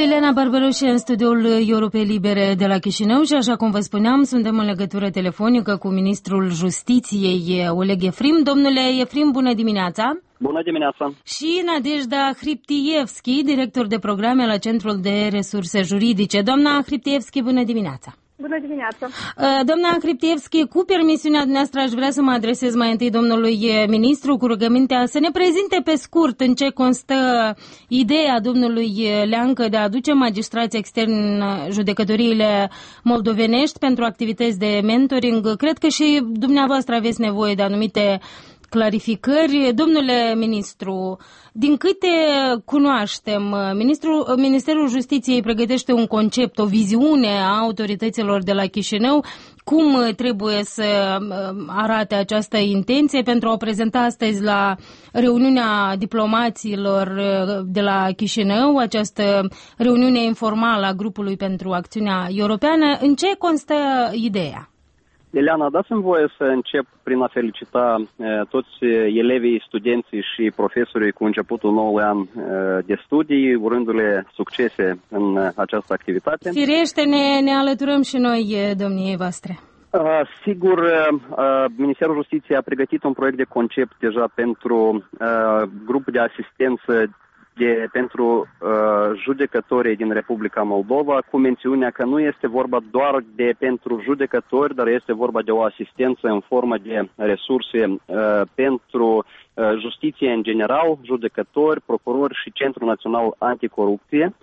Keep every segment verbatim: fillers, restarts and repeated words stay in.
Liliana Barbaroș în studioul Europei Libere de la Chișinău și, așa cum vă spuneam, suntem în legătură telefonică cu ministrul Justiției Oleg Efrim. Domnule Efrim, bună dimineața! Bună dimineața! Și Nadejda Hriptievski, director de programe la Centrul de Resurse Juridice. Doamna Hriptievski, bună dimineața! Bună dimineața! Doamna Hriptievski, cu permisiunea dumneavoastră aș vrea să mă adresez mai întâi domnului ministru cu rugămintea să ne prezinte pe scurt în ce constă ideea domnului Leancă de a aduce magistrați externi în judecătoriile moldovenești pentru activități de mentoring. Cred că și dumneavoastră aveți nevoie de anumite clarificări. Domnule ministru, din câte cunoaștem, Ministrul, Ministerul Justiției pregătește un concept, o viziune a autorităților de la Chișinău, cum trebuie să arate această intenție pentru a o prezenta astăzi la reuniunea diplomaților de la Chișinău, această reuniune informală a grupului pentru acțiunea europeană. În ce constă ideea? Liliana, dați-mi voie să încep prin a felicita uh, toți elevii, studenții și profesorii cu începutul noului an uh, de studii, urându-le succese în uh, această activitate. Firește, ne, ne alăturăm și noi domniei voastre. Uh, sigur, uh, Ministerul Justiției a pregătit un proiect de concept deja pentru uh, grupul de asistență De, pentru uh, judecătorii din Republica Moldova, cu mențiunea că nu este vorba doar de pentru judecători, dar este vorba de o asistență în formă de resurse uh, pentru uh, justiție în general, judecători, procurori și Centrul Național Anticorupție.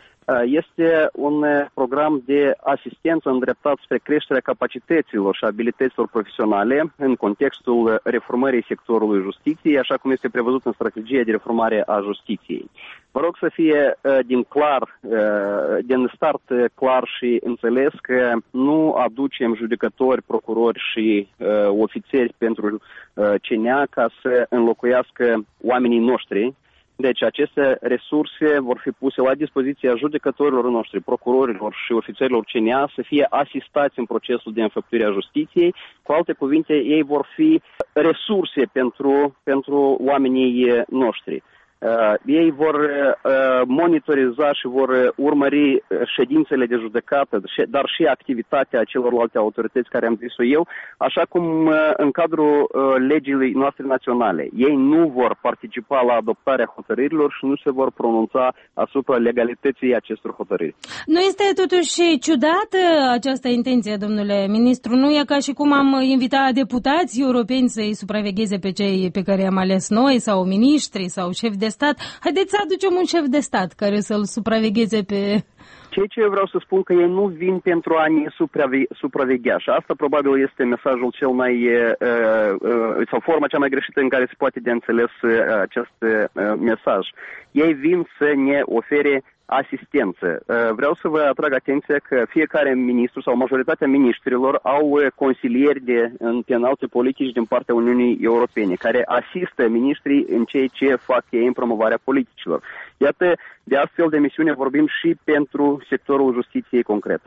Este un program de asistență îndreptat spre creșterea capacităților și abilităților profesionale în contextul reformării sectorului justiției, așa cum este prevăzut în strategia de reformare a justiției. Vă rog să fie din clar, din start clar și înțeles că nu aducem judecători, procurori și ofițeri pentru C N A ca să înlocuiască oamenii noștri. Deci aceste resurse vor fi puse la dispoziția judecătorilor noștri, procurorilor și ofițerilor C N A să fie asistați în procesul de înfăptuire a justiției. Cu alte cuvinte, ei vor fi resurse pentru, pentru oamenii noștri. Uh, ei vor uh, monitoriza și vor urmări ședințele de judecată, dar și activitatea celorlalte autorități care am zis-o eu, așa cum uh, în cadrul uh, legii noastre naționale. Ei nu vor participa la adoptarea hotărârilor și nu se vor pronunța asupra legalității acestor hotărâri. Nu este totuși ciudată această intenție, domnule ministru? Nu e ca și cum am invitat deputați europeni să-i supravegheze pe cei pe care i-am ales noi, sau miniștri, sau șefi de stat. Haideți să aducem un șef de stat care să-l supravegheze pe... Ceea ce eu vreau să spun că ei nu vin pentru a ne supraveghe- supraveghea și asta probabil este mesajul cel mai, uh, uh, sau forma cea mai greșită în care se poate de înțeles uh, acest uh, mesaj. Ei vin să ne ofere asistență. Vreau să vă atrag atenția că fiecare ministru sau majoritatea ministrilor au consilieri de înalte politici din partea Uniunii Europene, care asistă ministrii în ceea ce fac ei în promovarea politicilor. Iată, de astfel de misiune vorbim și pentru sectorul justiției concret.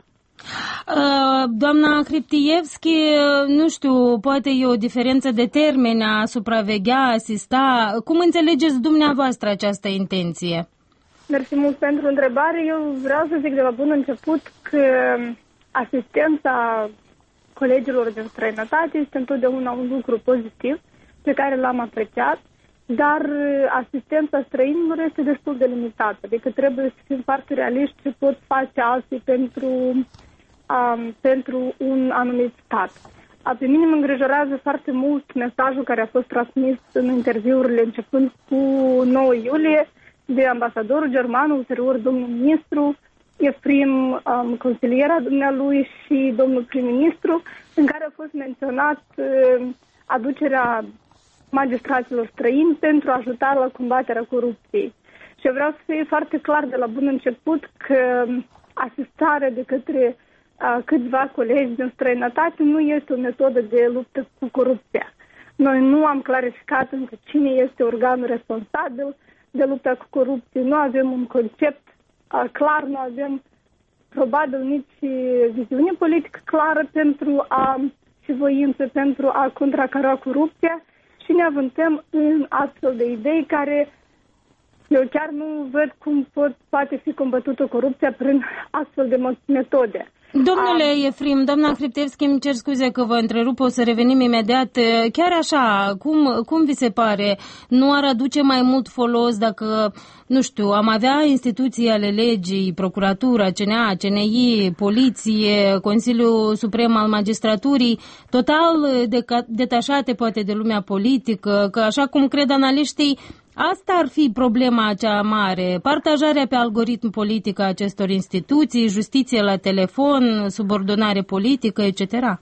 Doamna Hriptievski, nu știu, poate e o diferență de termeni a supraveghea, asista. Cum înțelegeți dumneavoastră această intenție? Mersi mult pentru întrebare. Eu vreau să zic de la bun început că asistența colegilor din străinătate este întotdeauna un lucru pozitiv pe care l-am apreciat, dar asistența străinilor este destul de limitată. Adică trebuie să fim foarte realiști ce pot face alții pentru, um, pentru un anumit stat. Pe mine mă îngrijorează foarte mult mesajul care a fost transmis în interviurile începând cu nouă iulie, de ambasadorul german, ulterior domnul ministru Efrim, um, consiliera dumnealui și domnul prim-ministru, în care a fost menționat uh, aducerea magistraților străini pentru a ajuta la combaterea corupției. Și vreau să fie foarte clar de la bun început că asistarea de către uh, câțiva colegi din străinătate nu este o metodă de luptă cu corupția. Noi nu am clarificat încă cine este organul responsabil de lupta cu corupție, nu avem un concept uh, clar, nu avem probabil nici viziune politică clară pentru a, și voință pentru a contracara corupția și ne avântăm în astfel de idei care Eu chiar nu văd cum pot, poate fi combătută corupția prin astfel de metode. Domnule Efrim, doamna Hriptevski, îmi cer scuze că vă întrerup, o să revenim imediat. Chiar așa, cum, cum vi se pare? Nu ar aduce mai mult folos dacă, nu știu, am avea instituții ale legii, procuratura, C N A, C N I, poliție, Consiliul Suprem al Magistraturii, total deca- detașate poate de lumea politică, că așa cum cred analiștii, asta ar fi problema cea mare, partajarea pe algoritm politic a acestor instituții, justiție la telefon, subordonare politică, et cetera.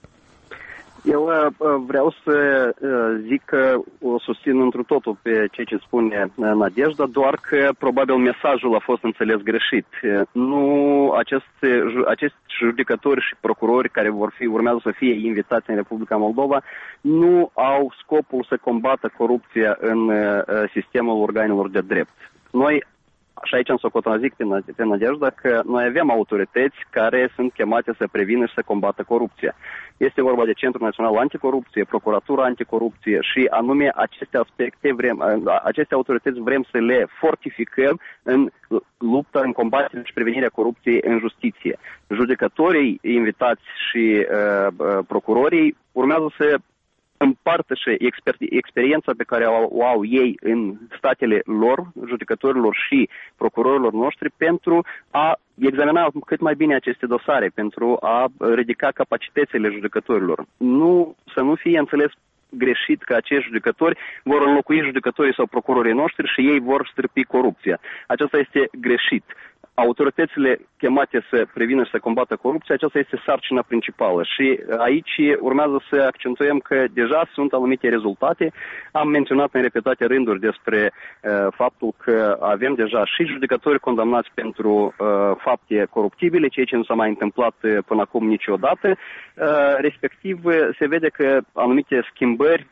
Eu uh, vreau să uh, zic că o susțin întru totul pe ceea ce spune Nadejda, doar că probabil mesajul a fost înțeles greșit. Nu aceste, acești judecători și procurori care vor fi, urmează să fie invitați în Republica Moldova nu au scopul să combată corupția în uh, sistemul organelor de drept. Noi Și aici am să o contrazic pe Nadejda că noi avem autorități care sunt chemate să prevină și să combată corupția. Este vorba de Centrul Național Anticorupție, Procuratura Anticorupție și anume aceste aspecte, vrem, aceste autorități vrem să le fortificăm în lupta, în combaterea și prevenirea corupției în justiție. Judecătorii invitați și uh, procurorii urmează să împartă și exper- experiența pe care o, o au ei în statele lor, judecătorilor și procurorilor noștri, pentru a examina cât mai bine aceste dosare, pentru a ridica capacitățile judecătorilor. Nu, să nu fie înțeles greșit că acești judecători vor înlocui judecătorii sau procurorii noștri și ei vor stârpi corupția. Aceasta este greșit. Autoritățile chemate să prevină și să combată corupția, aceasta este sarcina principală și aici urmează să accentuăm că deja sunt anumite rezultate. Am menționat în repetate rânduri despre uh, faptul că avem deja și judecători condamnați pentru uh, fapte coruptibile, ceea ce nu s-a mai întâmplat până acum niciodată. Uh, respectiv, se vede că anumite schimbări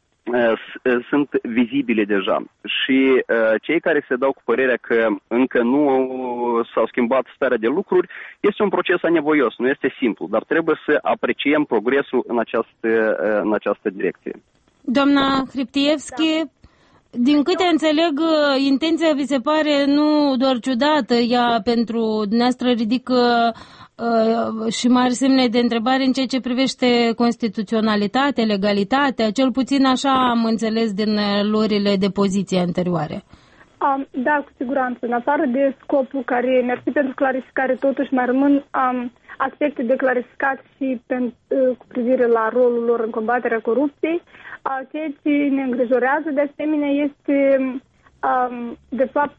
sunt vizibile deja și uh, cei care se dau cu părerea că încă nu s-au schimbat starea de lucruri, este un proces anevoios, nu este simplu, dar trebuie să apreciem progresul în această, uh, în această direcție. Doamna Hriptevski, da. Din câte înțeleg, intenția vi se pare nu doar ciudată, ea pentru dumneavoastră ridică uh, și mari semne de întrebare în ceea ce privește constituționalitatea, legalitatea, cel puțin așa am înțeles din luările de poziție anterioare. Um, da, cu siguranță. În afară de scopul care, mersi pentru clarificare, totuși mai rămân um, aspecte de clarificat și pentru, uh, cu privire la rolul lor în combaterea corupției. Uh, ceea ce ne îngrijorează de asemenea este, um, de fapt,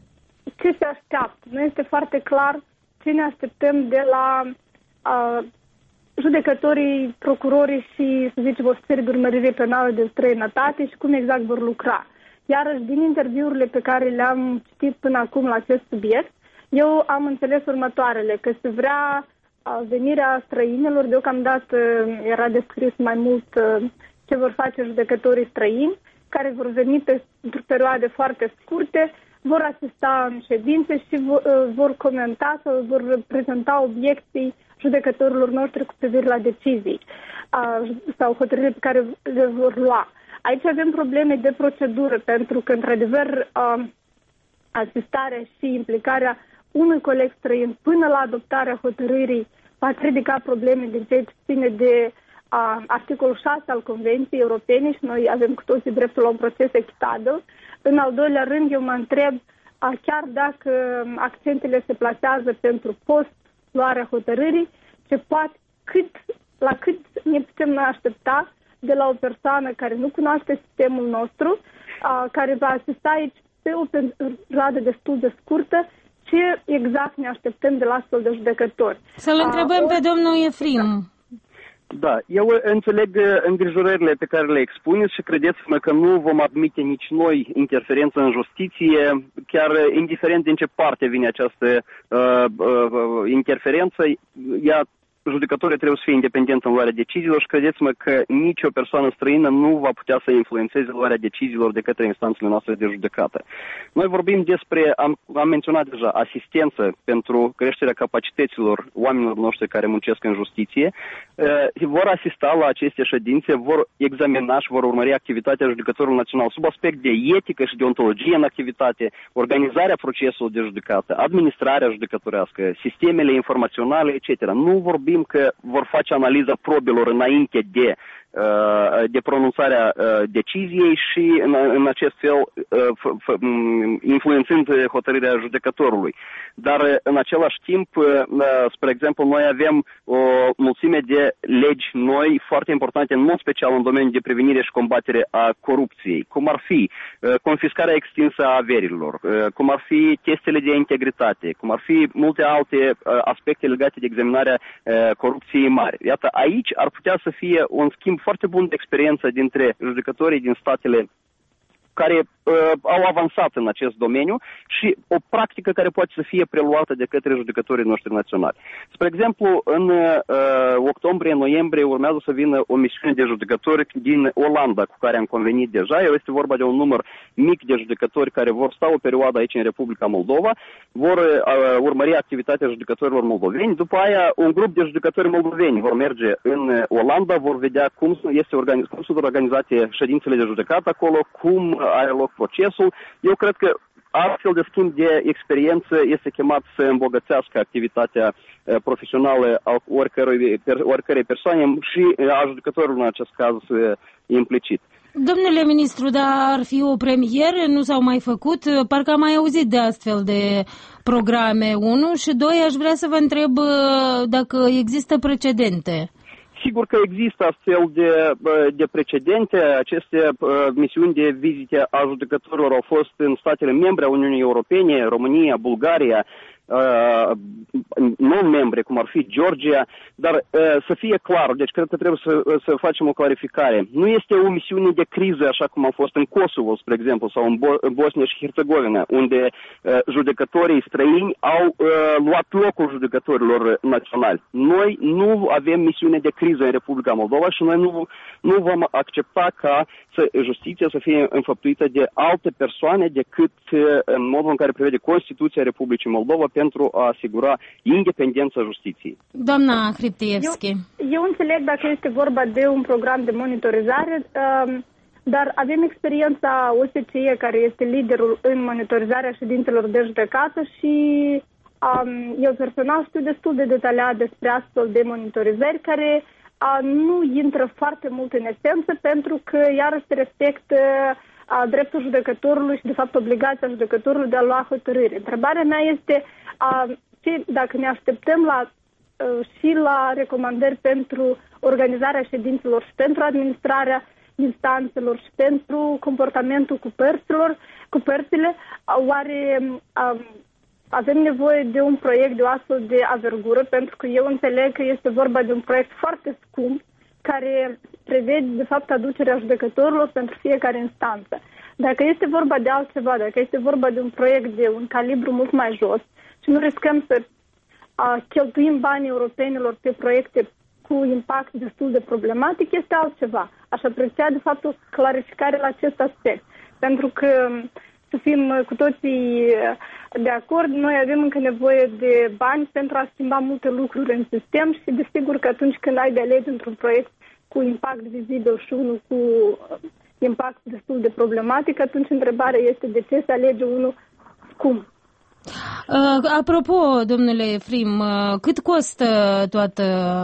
ce se așteaptă. Nu este foarte clar ce ne așteptăm de la uh, judecătorii, procurorii și, să zicem, ofițerii de urmărire penală de străinătate și cum exact vor lucra. Iarăși, din interviurile pe care le-am citit până acum la acest subiect, eu am înțeles următoarele, că se vrea uh, venirea străinilor, deocamdată era descris mai mult uh, ce vor face judecătorii străini, care vor veni pe perioade foarte scurte, vor asista în ședințe și vor, uh, vor comenta sau vor prezenta obiecții judecătorilor noștri cu privire la decizii uh, sau hotărârile pe care le vor lua. Aici avem probleme de procedură, pentru că, într-adevăr, uh, asistarea și implicarea unui coleg străin până la adoptarea hotărârii va ridica probleme din ce ține de uh, articolul șase al Convenției Europene și noi avem cu toții dreptul la un proces echitabil. În al doilea rând, eu mă întreb uh, chiar dacă accentele se plasează pentru post-luarea hotărârii, ce poate, cât, la cât ne putem noi aștepta de la o persoană care nu cunoaște sistemul nostru, a, care va asista aici pe o perioadă destul de scurtă, ce exact ne așteptăm de la astfel de judecători. Să-l întrebăm a, pe domnul Efrim. Da, eu înțeleg îngrijorările pe care le expuneți și credeți-mă că nu vom admite nici noi interferență în justiție, chiar indiferent din ce parte vine această uh, uh, interferență, ea judecătorii trebuie să fie independenți în luarea deciziilor și credeți-mă că nicio persoană străină nu va putea să influențeze luarea deciziilor de către instanțele noastre de judecată. Noi vorbim despre, am, am menționat deja, asistență pentru creșterea capacităților oamenilor noștri care muncesc în justiție. Uh, vor asista la aceste ședințe, vor examina și vor urmări activitatea judecătorului național sub aspect de etică și deontologie în activitate, organizarea procesului de judecată, administrarea judecătorească, sistemele informaționale, et cetera. Nu vorbim că vor face analiza probelor înainte de de pronunțarea deciziei și în, în acest fel influențând hotărârea judecătorului. Dar în același timp, spre exemplu, noi avem o mulțime de legi noi foarte importante, în mod special în domeniul de prevenire și combatere a corupției, cum ar fi confiscarea extinsă a averilor, cum ar fi testele de integritate, cum ar fi multe alte aspecte legate de examinarea corupției mari. Iată, aici ar putea să fie un schimb foarte bun de experiență dintre judecătorii din statele care uh, au avansat în acest domeniu și o practică care poate să fie preluată de către judecătorii noștri naționali. Spre exemplu, în uh, octombrie-noiembrie urmează să vină o misiune de judecători din Olanda, cu care am convenit deja. Este vorba de un număr mic de judecători care vor sta o perioadă aici în Republica Moldova, vor uh, urmări activitatea judecătorilor moldoveni. După aia, un grup de judecători moldoveni vor merge în Olanda, vor vedea cum, este organiz, cum sunt organizate ședințele de judecată acolo, cum are loc procesul. Eu cred că astfel de schimb de experiență este chemat să îmbogățească activitatea profesională a oricărei, oricărei persoane și a judecătorului în acest caz implicit. Domnule ministru, dar ar fi o premieră? Nu s-au mai făcut? Parcă am mai auzit de astfel de programe, unu, și doi, aș vrea să vă întreb dacă există precedente. Sigur că există astfel de, de precedente. Aceste misiuni de vizite a judecătorilor au fost în statele membre a Uniunii Europene, România, Bulgaria, non-membre, cum ar fi Georgia, dar să fie clar, deci cred că trebuie să, să facem o clarificare. Nu este o misiune de criză, așa cum a fost în Kosovo, spre exemplu, sau în, Bo- în Bosnia și Herțegovina, unde judecătorii străini au luat locul judecătorilor naționali. Noi nu avem misiune de criză în Republica Moldova și noi nu, nu vom accepta ca să, justiția să fie înfăptuită de alte persoane decât în modul în care prevede Constituția Republicii Moldova pentru a asigura independența justiției. Doamna Hriptievski. Eu, eu înțeleg dacă este vorba de un program de monitorizare, um, dar avem experiența O S C E, care este liderul în monitorizarea ședințelor de judecată și um, eu personal știu destul de detaliat despre astfel de monitorizări care uh, nu intră foarte mult în esență pentru că iarăși se respectă a dreptul judecătorului și, de fapt, obligația judecătorului de a lua hotărâre. Întrebarea mea este a, ce, dacă ne așteptăm la, a, și la recomandări pentru organizarea ședințelor și pentru administrarea instanțelor și pentru comportamentul cu părților, cu părțile, a, oare a, avem nevoie de un proiect de o astfel de avergură, pentru că eu înțeleg că este vorba de un proiect foarte scump, care prevede, de fapt, aducerea judecătorilor pentru fiecare instanță. Dacă este vorba de altceva, dacă este vorba de un proiect de un calibru mult mai jos și nu riscăm să a, cheltuim banii europenilor pe proiecte cu impact destul de problematic, este altceva. Aș aprecia, de fapt, o clarificare la acest aspect. Pentru că, să fim cu toții de acord, noi avem încă nevoie de bani pentru a schimba multe lucruri în sistem și, desigur, că atunci când ai de alegi într-un proiect cu impact vizibil și unul cu impact destul de problematic, atunci întrebarea este de ce să alege unul scump. Uh, apropo, domnule Frim, uh, cât costă toată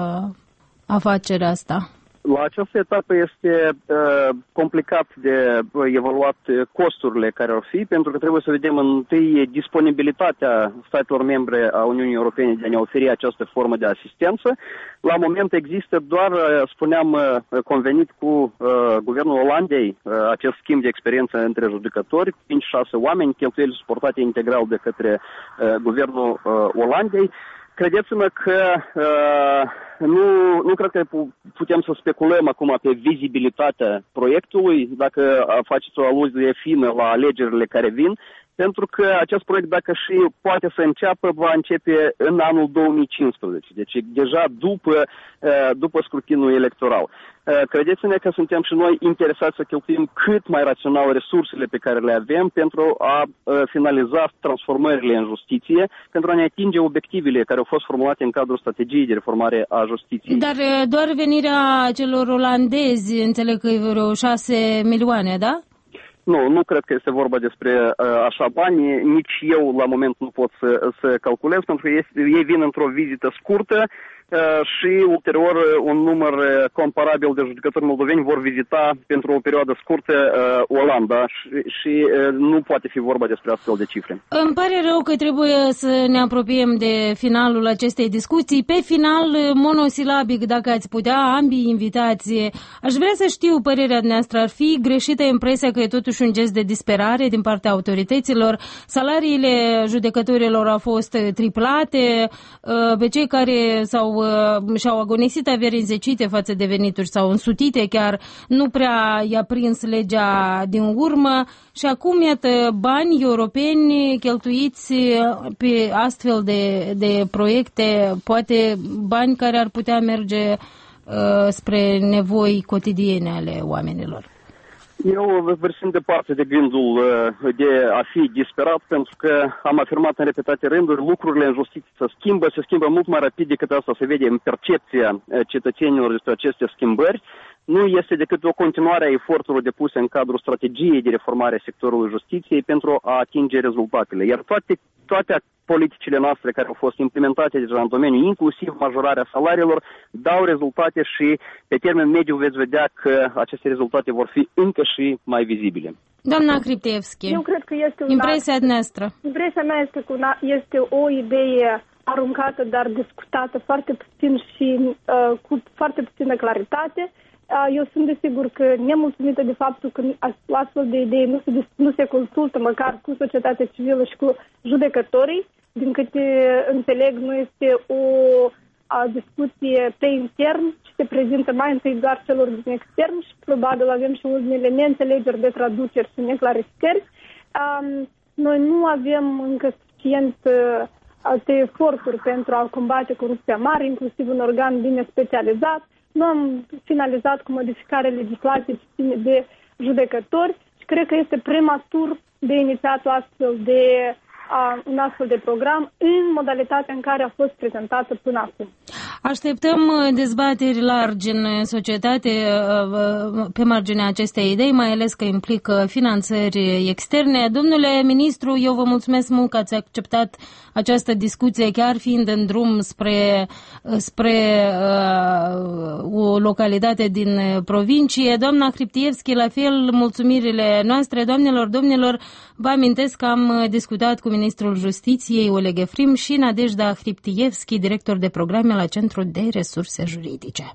afacerea asta? La această etapă este uh, complicat de uh, evaluat costurile care ar fi, pentru că trebuie să vedem întâi disponibilitatea statelor membre a Uniunii Europene de a ne oferi această formă de asistență. La moment există doar, uh, spuneam, uh, convenit cu uh, guvernul Olandei uh, acest schimb de experiență între judecători, cinci șase oameni, cheltuieli suportate integral de către uh, guvernul uh, Olandei. Credeți-mă că uh, nu, nu cred că putem să speculăm acum pe vizibilitatea proiectului, dacă faceți o aluzie fină la alegerile care vin. pentru că acest proiect, dacă și poate să înceapă, va începe în anul două mii cincisprezece, deci deja după, după scrutinul electoral. Credeți-ne că suntem și noi interesați să cheltuim cât mai rațional resursele pe care le avem pentru a finaliza transformările în justiție, pentru a ne atinge obiectivele care au fost formulate în cadrul strategiei de reformare a justiției. Dar doar venirea celor olandezi, înțeleg că e vreo șase milioane, da? Nu, nu cred că este vorba despre uh, așa bani, nici eu la moment nu pot să, să calculez, pentru că ei, ei vin într-o vizită scurtă uh, și ulterior un număr comparabil de judecători moldoveni vor vizita pentru o perioadă scurtă uh, Olanda și, și uh, nu poate fi vorba despre astfel de cifre. Îmi pare rău că trebuie să ne apropiem de finalul acestei discuții. Pe final, monosilabic, dacă ați putea, ambii invitați, aș vrea să știu părerea noastră. Ar fi greșită impresia că e totuși un gest de disperare din partea autorităților? Salariile judecătorilor au fost triplate, pe cei care s-au, și-au agonisit averi înzecite față de venituri sau însutite chiar, nu prea i-a prins legea din urmă și acum, iată, bani europeni cheltuiți pe astfel de, de proiecte, poate bani care ar putea merge uh, spre nevoi cotidiene ale oamenilor. Eu vârsind departe de gândul de a fi disperat, pentru că am afirmat în repetate rânduri, lucrurile în justiție se schimbă, se schimbă mult mai rapid decât asta se vede în percepția cetățenilor despre aceste schimbări. Nu este decât o continuare a eforturilor depuse în cadrul strategiei de reformare a sectorului justiției pentru a atinge rezultatele. Iar toate, toate politicile noastre care au fost implementate deja în domeniu, inclusiv majorarea salariilor, dau rezultate și pe termen mediu veți vedea că aceste rezultate vor fi încă și mai vizibile. Doamna Hriptievski, eu cred că este una, impresia noastră. Impresia mea este că una, este o idee aruncată, dar discutată foarte puțin și uh, cu foarte puțină claritate. Eu sunt desigur că nemulțumită de faptul că astfel de idei nu se, nu se consultă măcar cu societatea civilă și cu judecătorii. Din câte înțeleg, nu este o a, discuție pe intern, ci se prezintă mai întâi doar celor din extern și probabil avem și unele neînțelegeri de traduceri și neclarificări. Um, noi nu avem încă suficient uh, alte eforturi pentru a combate corupția mare, inclusiv un organ bine specializat. Nu am finalizat cu modificarea legislației de judecători și cred că este prematur de inițiat o astfel de, a, un astfel de program în modalitatea în care a fost prezentată până acum. Așteptăm dezbateri largi în societate pe marginea acestei idei, mai ales că implică finanțări externe. Domnule ministru, eu vă mulțumesc mult că ați acceptat această discuție, chiar fiind în drum spre, spre uh, o localitate din provincie. Doamna Hriptievski, la fel, mulțumirile noastre. Doamnelor, domnilor, vă amintesc că am discutat cu ministrul Justiției, Oleg Efrim, și Nadejda Hriptievski, director de programe la Centrul de Resurse Juridice.